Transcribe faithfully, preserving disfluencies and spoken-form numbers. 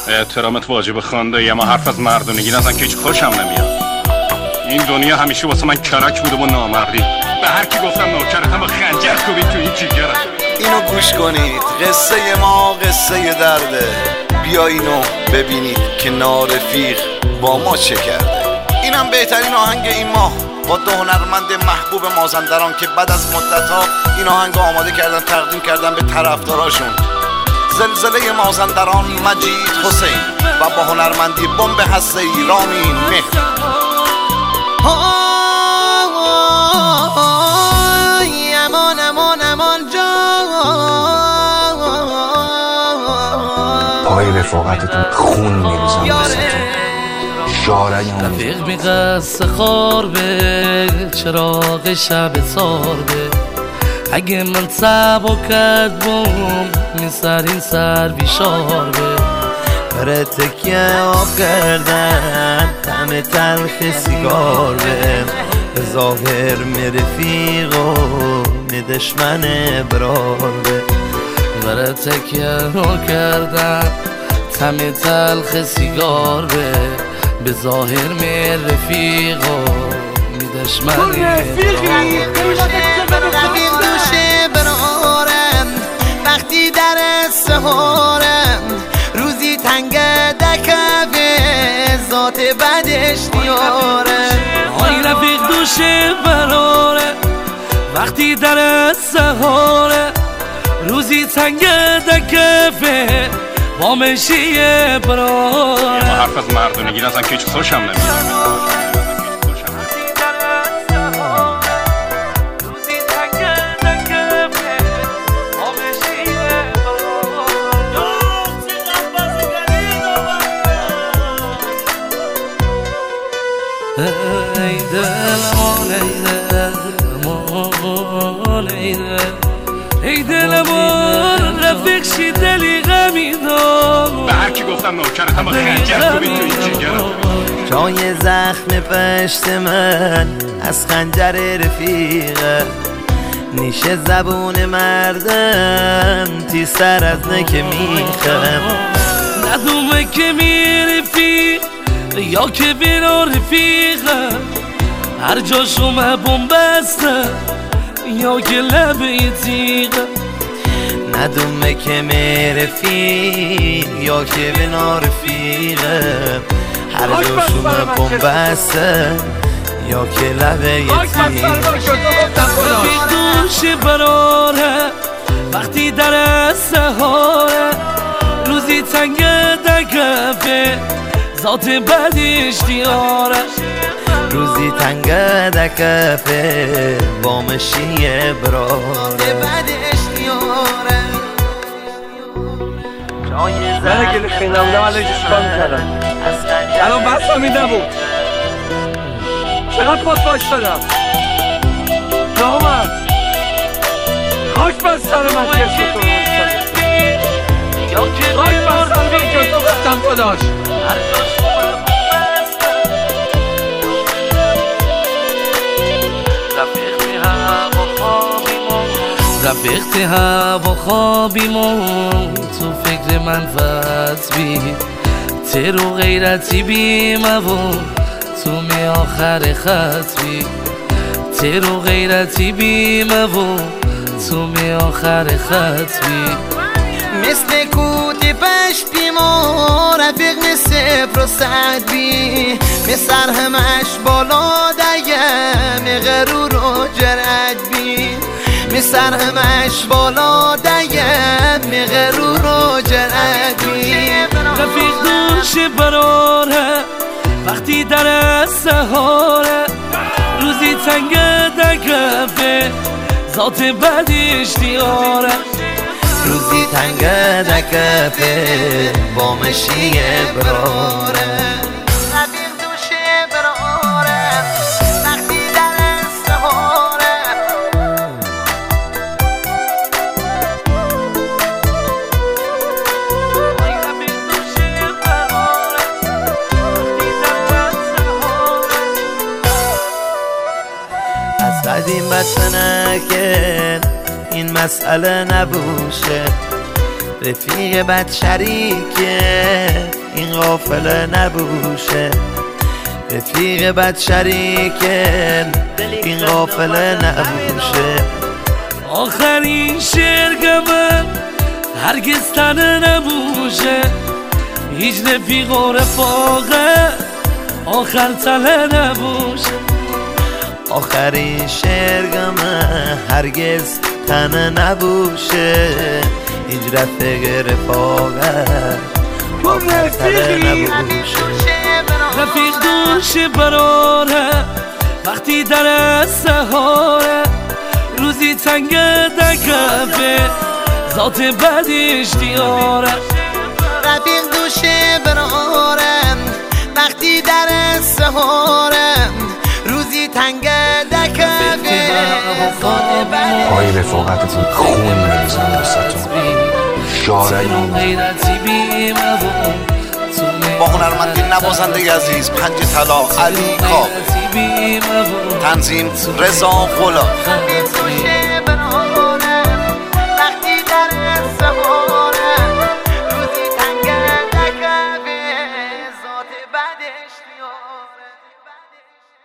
احترامت واجب خانده، اما حرف از مردونگی نزن که هیچ خوشم نمیاد. این دنیا همیشه واسه من کرک بوده و نامردی. به هر کی گفتم نوکرتم و خنجر کوبید تو این جیگرم. اینو گوش کنید، قصه ما قصه درده. بیا اینو ببینید که نارفیق با ما چه کرده. اینم بهترین آهنگ این ماه با دو هنرمند محبوب مازندران که بعد از مدت‌ها این آهنگ آماده کردن تقدیم کردن به طرفداراشون. زلزله مازندران مجید حسین و با هنرمندی بمب هسته‌ای رامین مهر. امان امان امان جان، پای رفاقتتون خون میریزم بستون شارعیم رفیق بی قصد خار به چراغ شب سار به. اگه من سبا کد بوم می سر این سر بیشار به. بره تکیه آب کردن همه تلخ سیگار به. به ظاهر می رفیق و می دشمن برار به. بره تکیه آب کردن همه تلخ سیگار به. به ظاهر می رفیق و می دشمن برار به. رفیق دوشه برارم وقتی در سهارم. روزی تنگ دکبه ذات بدش دیارم. آی رفیق دوشه براره وقتی در سهاره. روزی تنگ دکبه وامشیه براره. اما حرف از مردونگی نزن که هیچ خوشم نمیاد. ای دلمان ای دلمان ای دل ای دلمان رفیق شی دلی غمی دار. به هر کی گفتم نوکرتم و خنجر کوبید تو این جیگرم. جای زخم پشت من از خنجر رفیقه. نیشه زبون مردم تیزتر از نکه میخم. ندومه که میرفیق یا که بینا رفیقه. هر جا شما بومبسته یا که لبه تیغه. ندومه که میرفیق یا که بینا رفیقه. هر جا شما بومبسته یا که لبه تیغه. رفیق دوش براره وقتی در سهاره. روزی تنگ دکفه ذات بدش دیاره. روزی تنگ دکفه وامشیه براره. بدش دیاره. من اگه خیلی بودم الان چیکار می‌کردم؟ الان بسم میده بود. چقدر پاس باش دادم نامرد. خاک بر سر من که اسم تو خاک بر سر من که تو گفتم تو داشت. رفیقتی هوا خوابیمون تو فکر منفعت بی. تر و غیرتی بیمون تو می آخر خط بی. تر و غیرتی بیمون تو می آخر خط بی. مثل کوتی پشت بیما رفیق صفر و صد بی. مثل همش بالا دیم غرور و جرد بی. مثل همش بالا دیم غرور و جرد بی. رفیق دوش براره وقتی در سهاره. روزی تنگ دکفه ذات بدش دیاره. روزی تنگ دکفه وامشیه براره. رفیق دوشه براره وقتی در سهاره. از قدیم بچنه که این مسئله نبوشه. رفیق بد شریکه این قافله نبوشه رفیق بد شریکن این قافله نبوشه آخرین شرگمه هرگز تنه نبوشه هیچ رفیق و رفاقه آخر تله نبوشه آخرین شرگمه هرگز تنه نبوشه هیچ رفیق رفاقه آخر تله نبوشه رفیق دوش براره وقتی در سهاره روزی تنگ دکفه ذات بدش دیاره رفیق دوش براره وقتی در سهاره روزی تنگ دکفه ذات بدش پای رفاقتتون خون میریزم واسهتون شارعیم با هنرمندی نوازنده عزیز پنج طلا علی کاوه تنظیم رضا غلام